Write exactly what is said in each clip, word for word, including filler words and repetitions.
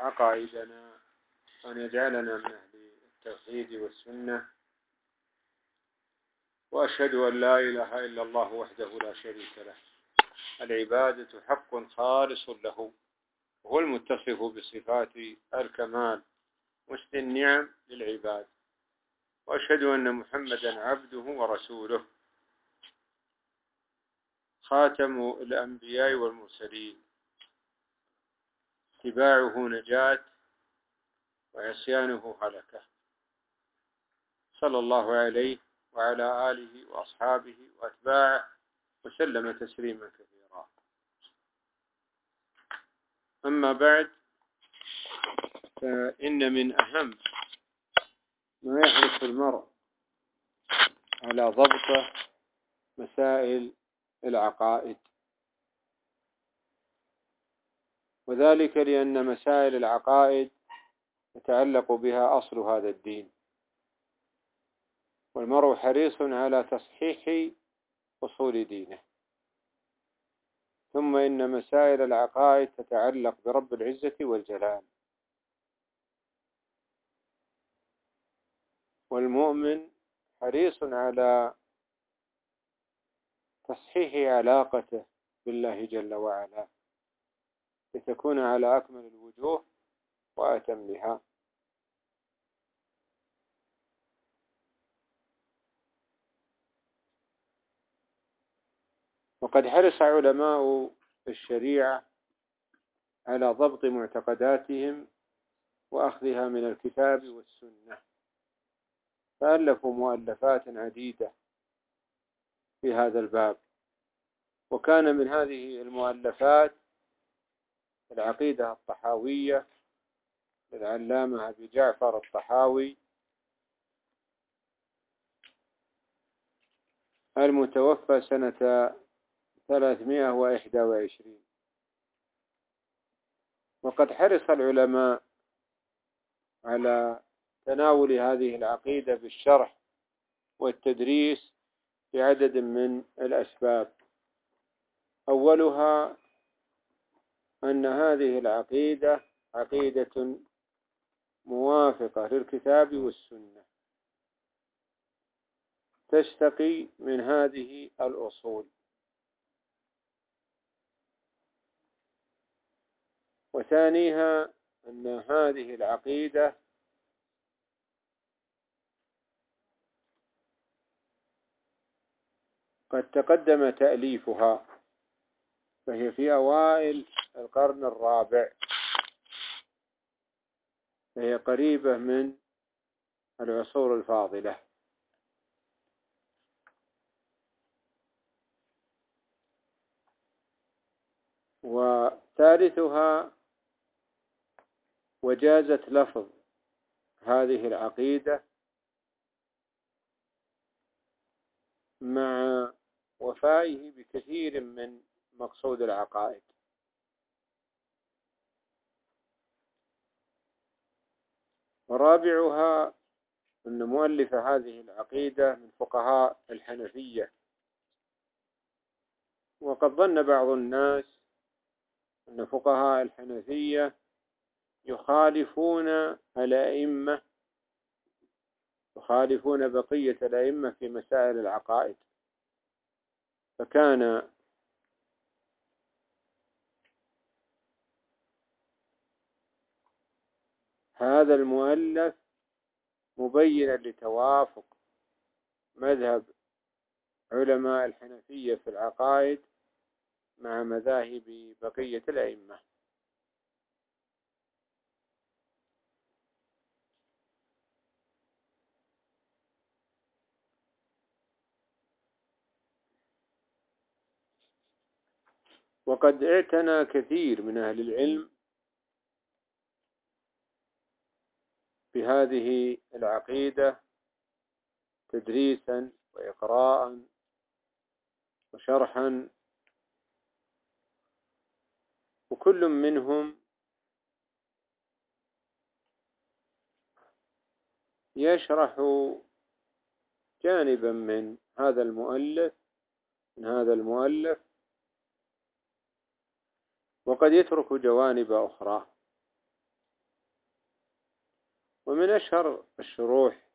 عقائدنا وأن يجعلنا من أهل التوحيد والسنة. وأشهد أن لا إله إلا الله وحده لا شريك له، العبادة حق خالص له، وهو المتصف بصفات الكمال مسدي النعم للعباد. وأشهد أن محمدا عبده ورسوله خاتم الأنبياء والمرسلين، اتباعه نجاة وعصيانه هلكة، صلى الله عليه وعلى آله وأصحابه وأتباعه وسلم تسليما كثيرا. أما بعد، فإن من أهم ما يحرص المرء على ضبطه مسائل العقائد، وذلك لأن مسائل العقائد يتعلق بها أصل هذا الدين، والمرء حريص على تصحيح أصول دينه. ثم إن مسائل العقائد تتعلق برب العزة والجلال، والمؤمن حريص على تصحيح علاقته بالله جل وعلا لتكون على أكمل الوجوه وأتمها. وقد حرص علماء الشريعة على ضبط معتقداتهم وأخذها من الكتاب والسنة، فألفوا مؤلفات عديدة في هذا الباب. وكان من هذه المؤلفات العقيدة الطحاوية للعلامة أبي جعفر الطحاوي المتوفى سنة ثلاثمائة وإحدى وعشرين. وقد حرص العلماء على تناول هذه العقيدة بالشرح والتدريس بعدد من الأسباب. أولها أن هذه العقيدة عقيدة موافقة للكتاب والسنة، تشتقي من هذه الأصول. وثانيها أن هذه العقيدة قد تقدم تأليفها، فهي في أوائل القرن الرابع، فهي قريبة من العصور الفاضلة. وثالثها وجازة لفظ هذه العقيدة مع وفائه بكثير من مقصود العقائد. ورابعها أن مؤلف هذه العقيدة من فقهاء الحنفية. وقد ظن بعض الناس أن فقهاء الحنفية يخالفون الأئمة يخالفون بقية الأئمة في مسائل العقائد، فكان هذا المؤلف مبينا لتوافق مذهب علماء الحنفية في العقائد مع مذاهب بقية الأئمة. وقد اعتنى كثير من أهل العلم بهذه العقيدة تدريسا وإقراء وشرحا، وكل منهم يشرح جانبا من هذا المؤلف من هذا المؤلف وقد يترك جوانب أخرى. ومن أشهر الشروح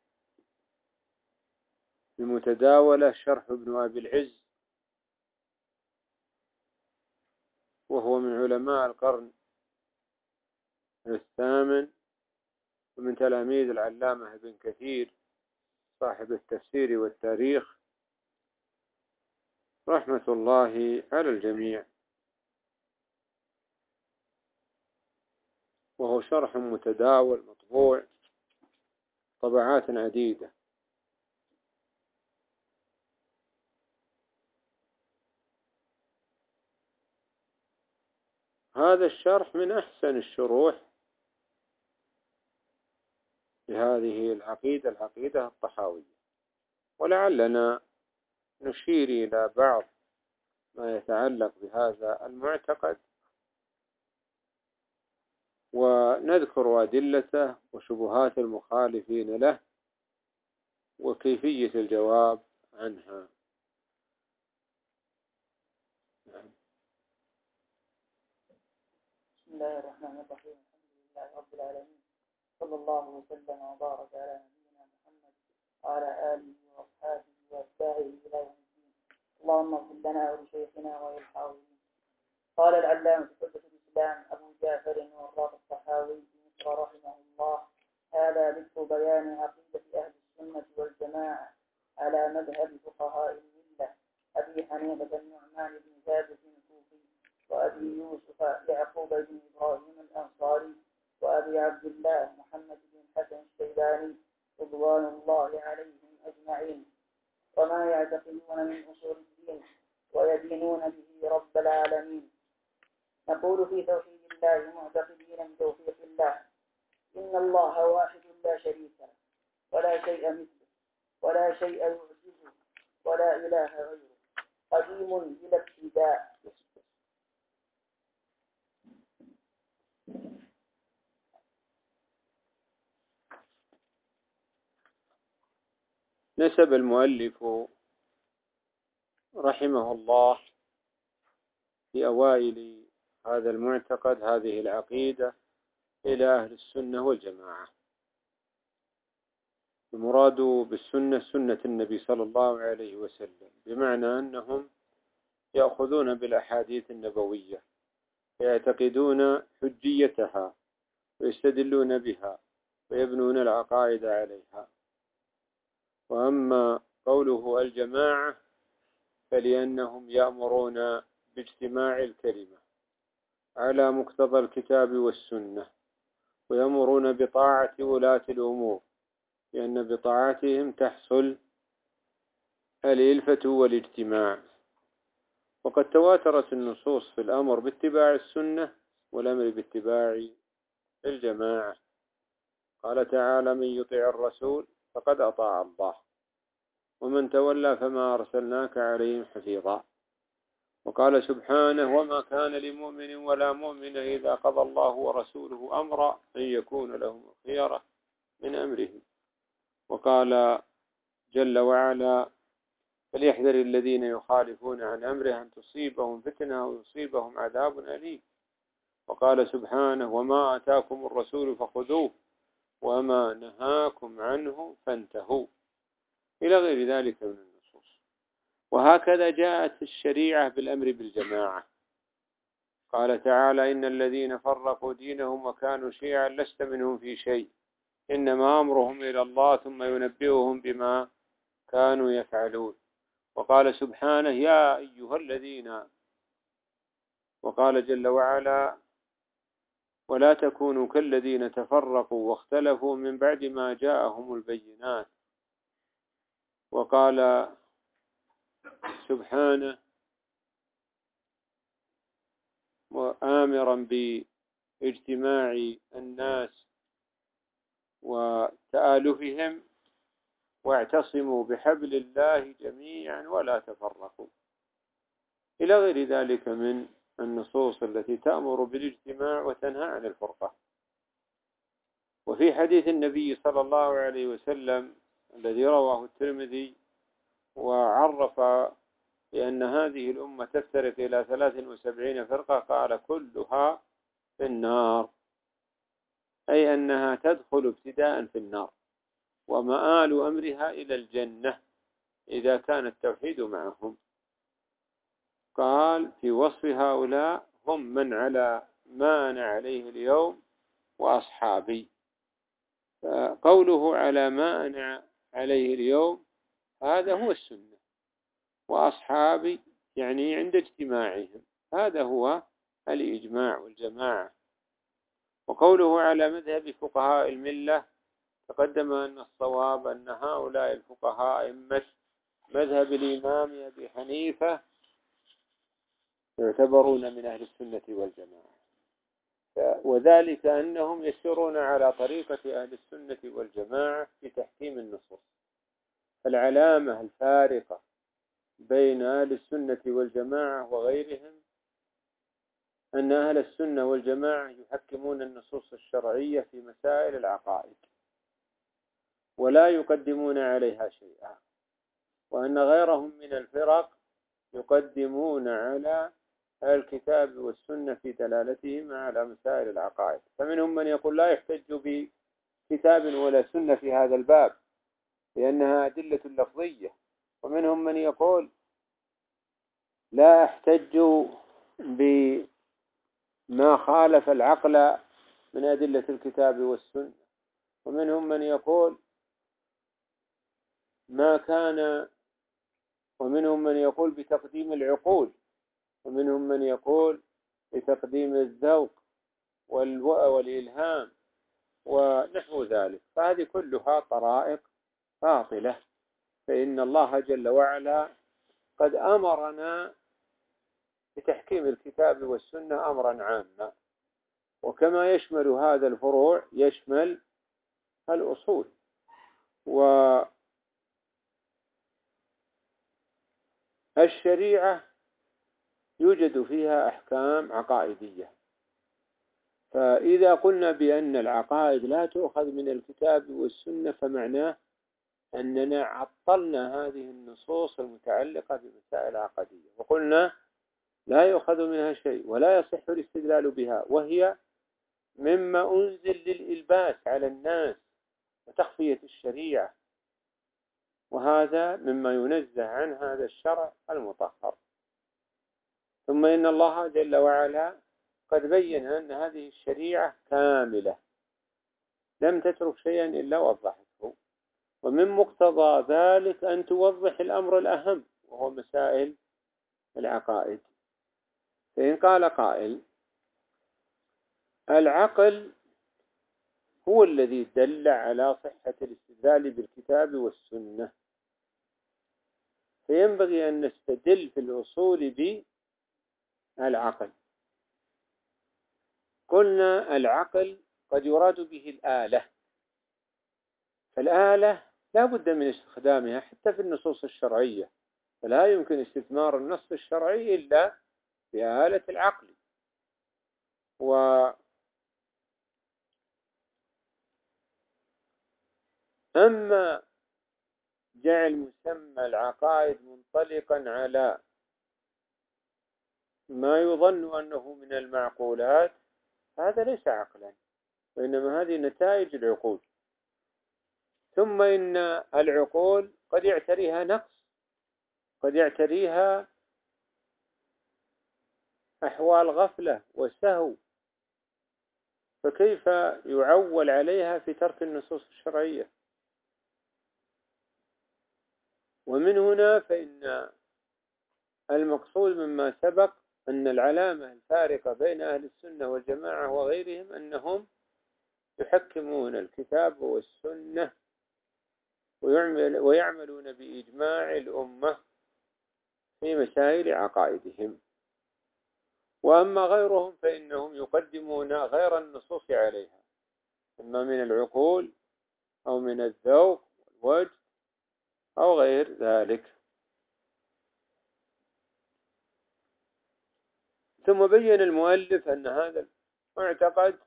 المتداولة شرح ابن أبي العز، وهو من علماء القرن الثامن ومن تلاميذ العلامة ابن كثير صاحب التفسير والتاريخ رحمة الله على الجميع، وهو شرح متداول مطبوع طبعات عديدة. هذا الشرح من أحسن الشروح لهذه العقيدة العقيدة الطحاوية، ولعلنا نشير إلى بعض ما يتعلق بهذا المعتقد ونذكر أدلته وشبهات المخالفين له وكيفية الجواب عنها. بسم الله الرحمن الرحيم. الحمد لله رب العالمين، صلى الله وسلم وبارك على نبينا محمد وعلى آله وأصحابه وأتباعه إلى يوم الدين. اللهم اغفر لنا ولشيخنا وللحاضرين. قال العلامة حجة الإسلام أبو جعفر والراق الطحاوي بمصر رحمه الله: هذا ذكر بيان عقيدة أهل السنة والجماعة على مذهب فقهاء الملة أبي حنيفة النعمان بن ثابت الكوفي، وأبي يوسف يعقوب بن إبراهيم الأنصاري، وأبي عبد الله محمد بن حسن الشيباني رضوان الله عليهم أجمعين، وما يعتقدون من أصول الدين ويدينون به رب العالمين. نقول في توحيد الله معتقدين بتوفيق الله: إن الله واحد لا شريك له ولا شيء مثله ولا شيء يعجزه ولا إله غيره، قديم بلا ابتداء. نسب المؤلف رحمه الله في أوائل هذا المعتقد هذه العقيدة إلى أهل السنة والجماعة. المراد بالسنة سنة النبي صلى الله عليه وسلم، بمعنى أنهم يأخذون بالأحاديث النبوية ويعتقدون حجيتها ويستدلون بها ويبنون العقائد عليها. وأما قوله الجماعة فلأنهم يأمرون باجتماع الكلمة على مقتضى الكتاب والسنة، ويأمرون بطاعة ولاة الأمور، لأن بطاعتهم تحصل الإلفة والاجتماع. وقد تواترت النصوص في الأمر باتباع السنة والأمر باتباع الجماعة. قال تعالى: من يطع الرسول فقد أطاع الله ومن تولى فما أرسلناك عليهم حفيظا. وقال سبحانه: وما كان لمؤمن ولا مؤمن إذا قضى الله ورسوله أمرا أن يكون لهم الخيرة من أمرهم. وقال جل وعلا: فليحذر الذين يخالفون عن أمره أن تصيبهم فتنة أو يصيبهم عذاب أليم. وقال سبحانه: وما آتاكم الرسول فخذوه وما نهاكم عنه فانتهوا، إلى غير ذلك من النصوص. وهكذا جاءت الشريعة بالأمر بالجماعة. قال تعالى: إن الذين فرقوا دينهم وكانوا شيعا لست منهم في شيء إنما أمرهم إلى الله ثم ينبئهم بما كانوا يفعلون. وقال سبحانه: يا أيها الذين، وقال جل وعلا: ولا تكونوا كالذين تفرقوا واختلفوا من بعد ما جاءهم البينات. وقال سبحانه: وآمرا باجتماع الناس وتآلفهم واعتصموا بحبل الله جميعا ولا تفرقوا، إلى غير ذلك من النصوص التي تأمر بالاجتماع وتنهى عن الفرقة. وفي حديث النبي صلى الله عليه وسلم الذي رواه الترمذي وعرف بأن هذه الأمة تفترق إلى ثلاث وسبعين فرقة، قال: كلها في النار، أي أنها تدخل ابتداء في النار، ومآل أمرها إلى الجنة إذا كان التوحيد معهم. قال في وصف هؤلاء: هم من على ما أنا عليه اليوم وأصحابي. فقوله على ما أنا عليه اليوم هذا هو السنة، وأصحابي يعني عند اجتماعهم، هذا هو الإجماع والجماعة. وقوله على مذهب فقهاء الملة، تقدم أن الصواب أن هؤلاء الفقهاء أئمة مذهب الإمام أبي حنيفة يعتبرون من أهل السنة والجماعة، وذلك أنهم يسيرون على طريقة أهل السنة والجماعة في تحكيم النصوص. العلامة الفارقة بين أهل السنة والجماعة وغيرهم أن أهل السنة والجماعة يحكمون النصوص الشرعية في مسائل العقائد ولا يقدمون عليها شيئا، وأن غيرهم من الفرق يقدمون على الكتاب والسنة في دلالتهم على مسائل العقائد. فمنهم من يقول لا يحتج بكتاب ولا سنة في هذا الباب لأنها أدلة لفظية، ومنهم من يقول لا احتج بما خالف العقل من أدلة الكتاب والسنة، ومنهم من يقول ما كان، ومنهم من يقول بتقديم العقول، ومنهم من يقول بتقديم الذوق والإلهام ونحو ذلك. فهذه كلها طرائق باطلة، فإن الله جل وعلا قد أمرنا بتحكيم الكتاب والسنة أمرا عاما، وكما يشمل هذا الفروع يشمل الأصول. والشريعة يوجد فيها أحكام عقائدية، فإذا قلنا بأن العقائد لا تؤخذ من الكتاب والسنة فمعناه أننا عطلنا هذه النصوص المتعلقة بمسائل عقدية، وقلنا لا يؤخذ منها شيء ولا يصح الاستدلال بها، وهي مما أنزل للإلباس على الناس وتخفية الشريعة، وهذا مما ينزه عن هذا الشرع المطهر. ثم إن الله جل وعلا قد بين أن هذه الشريعة كاملة لم تترك شيئا إلا وضحته، ومن مقتضى ذلك أن توضح الأمر الأهم وهو مسائل العقائد. فإن قال قائل العقل هو الذي دل على صحة الاستدلال بالكتاب والسنة، فينبغي أن نستدل في الأصول بالعقل. قلنا العقل قد يراد به الآلة، فالآلة لا بد من استخدامها حتى في النصوص الشرعية، فلا يمكن استثمار النص الشرعي إلا بآلة العقل. وأما جعل مسمى العقائد منطلقا على ما يظن أنه من المعقولات هذا ليس عقلا، وإنما هذه نتائج العقول. ثم إن العقول قد يعتريها نقص، قد يعتريها أحوال غفلة وسهو، فكيف يعول عليها في ترك النصوص الشرعية؟ ومن هنا فإن المقصود مما سبق أن العلامة الفارقة بين أهل السنة والجماعة وغيرهم أنهم يحكمون الكتاب والسنة ويعمل ويعملون بإجماع الأمة في مسائل عقائدهم. وأما غيرهم فإنهم يقدمون غير النصوص عليها، إما من العقول أو من الذوق والوجد أو غير ذلك. ثم بين المؤلف أن هذا المعتقد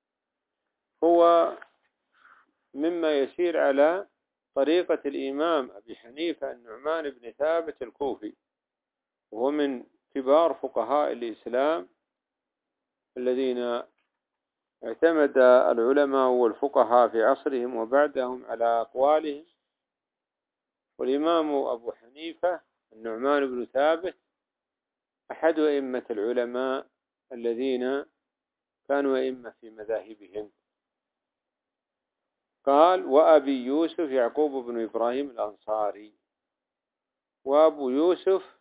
هو مما يسير على طريقة الإمام أبي حنيفة النعمان بن ثابت الكوفي، وهو من كبار فقهاء الإسلام الذين اعتمد العلماء والفقهاء في عصرهم وبعدهم على أقوالهم، والإمام أبو حنيفة النعمان بن ثابت أحد أئمة العلماء الذين كانوا أئمة في مذاهبهم. قال: وأبي يوسف يعقوب بن إبراهيم الأنصاري. وأبو يوسف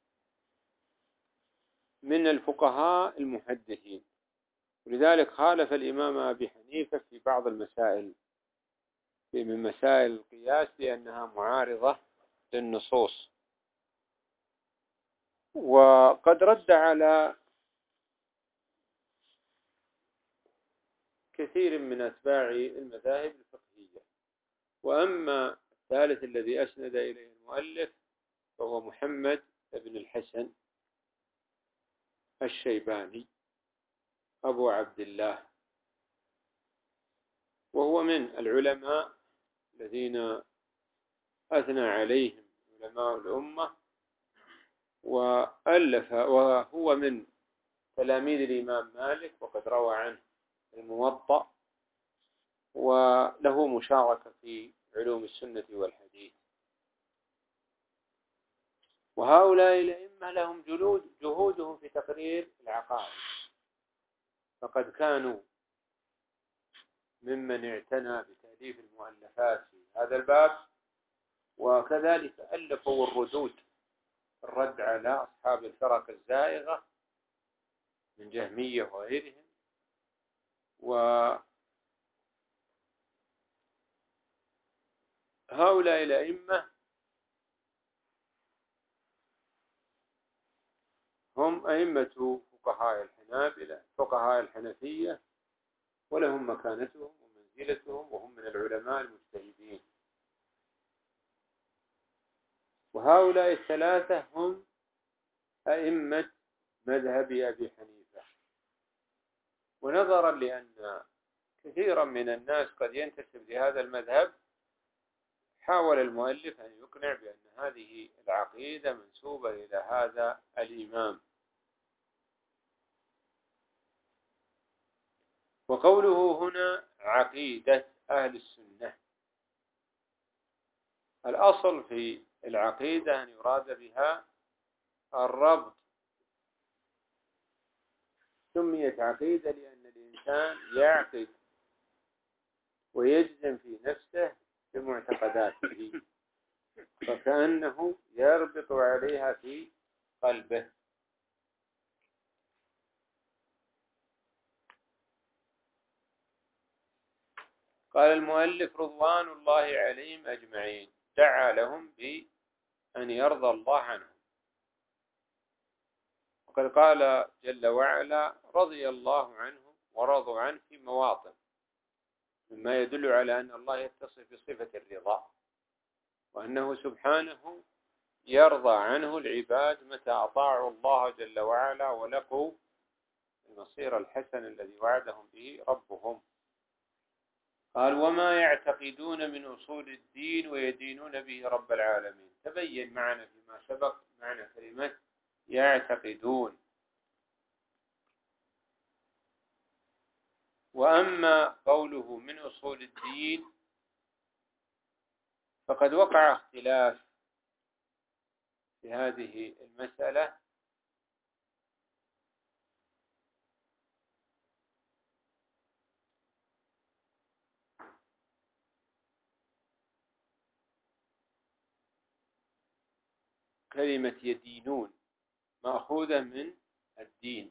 من الفقهاء المحدثين، ولذلك خالف الإمام أبي حنيفة في بعض المسائل من مسائل القياس لأنها معارضة للنصوص. وقد رد على كثير من أتباع المذاهب الفقهية. وأما الثالث الذي أسند إليه المؤلف فهو محمد بن الحسن الشيباني أبو عبد الله، وهو من العلماء الذين أثنى عليهم علماء الأمة، وألف وهو من تلاميذ الإمام مالك، وقد روى عنه الموطأ، وله مشاركة في علوم السنة والحديث. وهؤلاء الأئمة لهم جلود جهودهم في تقرير العقائد، فقد كانوا ممن اعتنى بتأليف المؤلفات في هذا الباب، وكذلك ألفوا الردود، الرد على أصحاب الفرق الزائغة من جهمية وغيرهم. وهؤلاء الأئمة هم أئمة فقهاء الحنابلة فقهاء الحنفية، ولهم مكانتهم ومنزلتهم، وهم من العلماء المجتهدين. وهؤلاء الثلاثة هم أئمة مذهب أبي حنيفة. ونظرا لأن كثيرا من الناس قد ينتسب لهذا المذهب، حاول المؤلف أن يقنع بأن هذه العقيدة منسوبة إلى هذا الإمام. وقوله هنا عقيدة أهل السنة، الأصل في العقيدة أن يراد بها الربط. سميت عقيدة لأن الإنسان يعقد ويجزم في نفسه بمعتقداته، فكأنه يربط عليها في قلبه. قال المؤلف رضوان الله عليهم أجمعين، دعا لهم بأن يرضى الله عنهم. وقد قال جل وعلا: رضي الله عنهم ورضوا عنه في مواطن، مما يدل على أن الله يتصف بصفة الرضا، وأنه سبحانه يرضى عنه العباد متى أطاعوا الله جل وعلا ولقوا المصير الحسن الذي وعدهم به ربهم. قال: وما يعتقدون من أصول الدين ويدينون به رب العالمين. تبين معنا فيما سبق معنى كلمة يعتقدون. وأما قوله من أصول الدين فقد وقع اختلاف في هذه المسألة، كلمة يدينون مأخوذة من الدين.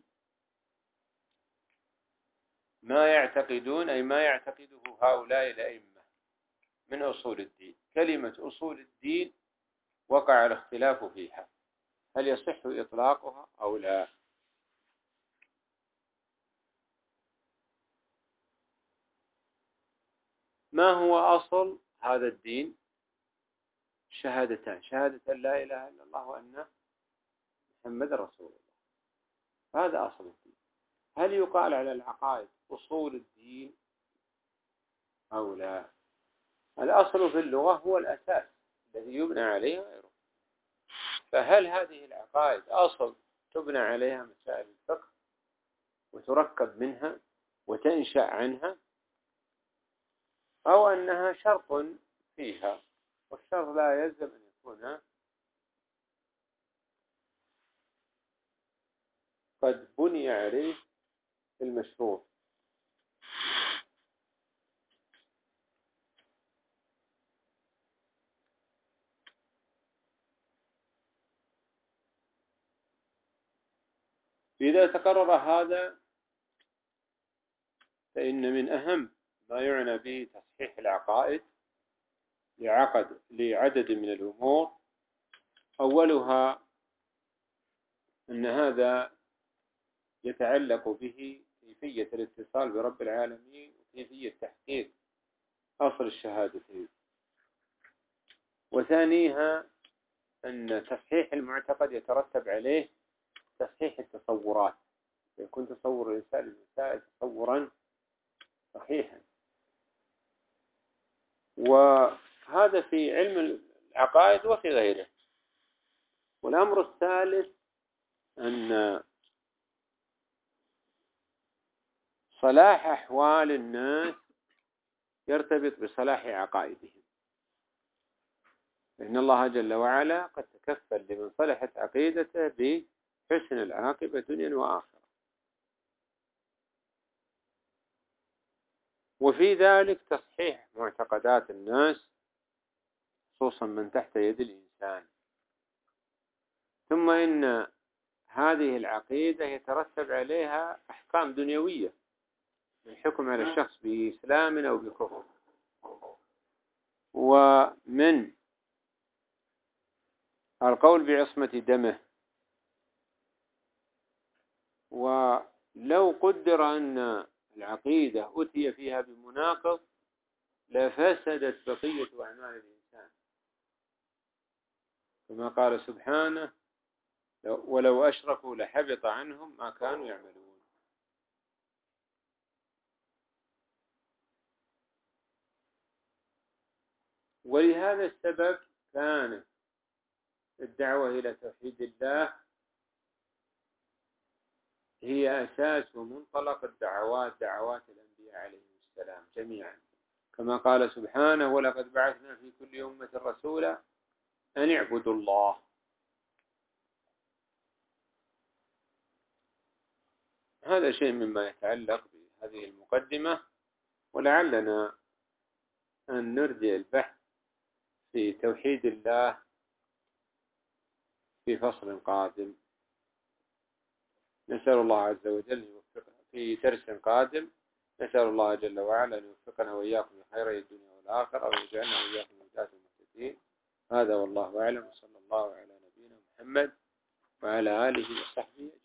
ما يعتقدون أي ما يعتقده هؤلاء الأئمة من أصول الدين. كلمة أصول الدين وقع الاختلاف فيها، هل يصح إطلاقها أو لا؟ ما هو أصل هذا الدين؟ شهادتان: شهادة لا إله إلا الله وأن محمد رسول الله. هذا أصل الدين. هل يقال على العقائد أصول الدين أو لا؟ الأصل في اللغة هو الأساس الذي يبنى عليه غيره. فهل هذه العقائد أصل تبنى عليها مسائل الفقه وتركب منها، وتنشأ عنها، أو أنها شرط فيها، والشرط لا يلزم أن يكون قد بني عليه المشروط. إذا تقرر هذا فإن من أهم ما يعنى به تصحيح العقائد لعقد لعدد من الأمور. أولها أن هذا يتعلق به كيفية الاتصال برب العالمين وكيفية تحقيق أصل الشهادتين. وثانيها أن تصحيح المعتقد يترتب عليه تصحيح التصورات، يكون تصور الإنسان للمسائل تصورا صحيحا. وهذا في علم العقائد وفي غيره. والأمر الثالث أن صلاح أحوال الناس يرتبط بصلاح عقائدهم، لأن الله جل وعلا قد تكفل لمن صلحت عقيدته بحسن العاقبة دنيا وآخرة. وفي ذلك تصحيح معتقدات الناس خصوصا من تحت يد الإنسان. ثم إن هذه العقيدة يترتب عليها أحكام دنيوية، الحكم على الشخص بإسلام أو بكفر. ومن القول بعصمة دمه. ولو قدر أن العقيدة أتي فيها بمناقض لفسدت بقية أعمال الإنسان، كما قال سبحانه: ولو أشركوا لحبط عنهم ما كانوا يعملون. ولهذا السبب كانت الدعوة إلى توحيد الله هي أساس ومنطلق الدعوات، دعوات الأنبياء عليهم السلام جميعا، كما قال سبحانه: ولقد بعثنا في كل أمة رسولا أن اعبدوا الله. هذا شيء مما يتعلق بهذه المقدمة، ولعلنا أن نرجع البحث في توحيد الله في فصل قادم. نسأل الله عز وجل يوفقنا في درس قادم. نسأل الله جل وعلا أن يوفقنا وإياكم لخير الدنيا والآخرة، ويجعلنا وإياكم من هداة المهتدين. هذا والله أعلم، وصلى الله على نبينا محمد وعلى آله وصحبه.